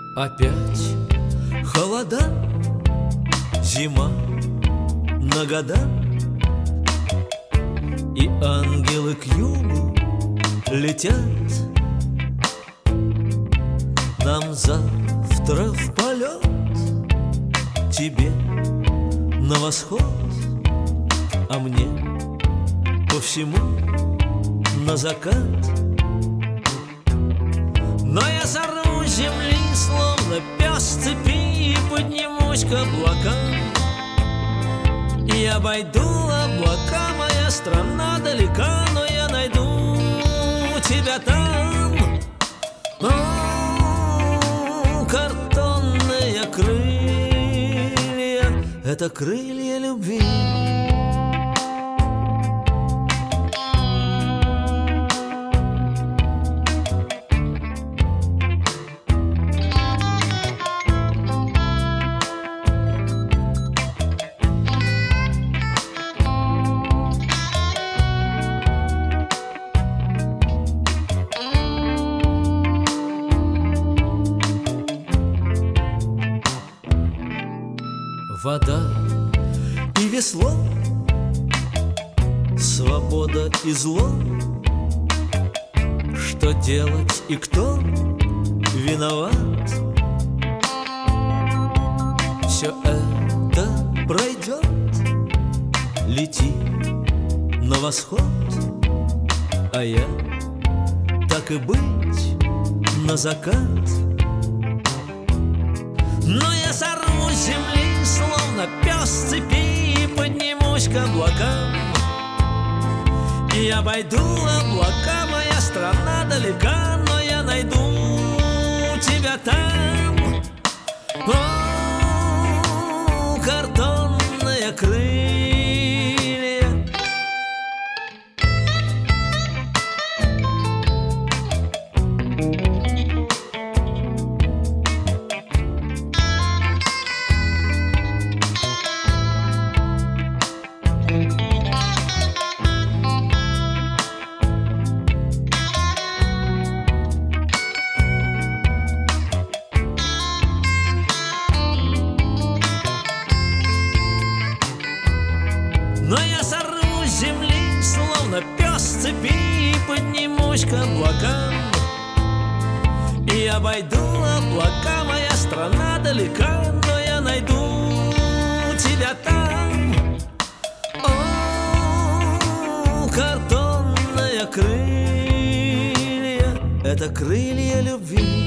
Опять холода, зима на года, и ангелы к югу летят. Нам завтра в полет, тебе на восход, а мне по всему на закат. Но я сорву с земли, словно пес с цепи, и поднимусь к облакам. И обойду облака, моя страна далека, но я найду тебя там. О, картонные крылья — это крылья любви. Вода и весло, свобода и зло. Что делать и кто виноват? Все это пройдет, лети на восход, а я, так и быть, на закат. Но я сорву с земли, словно пес с цепи, и поднимусь к облакам. И обойду облака, моя страна далека, но я найду тебя там. О, картонные крылья. Но я сорву с земли, словно пес с цепи, и поднимусь к облакам. И обойду облака, моя страна далека, но я найду тебя там. О, картонные крылья — это крылья любви.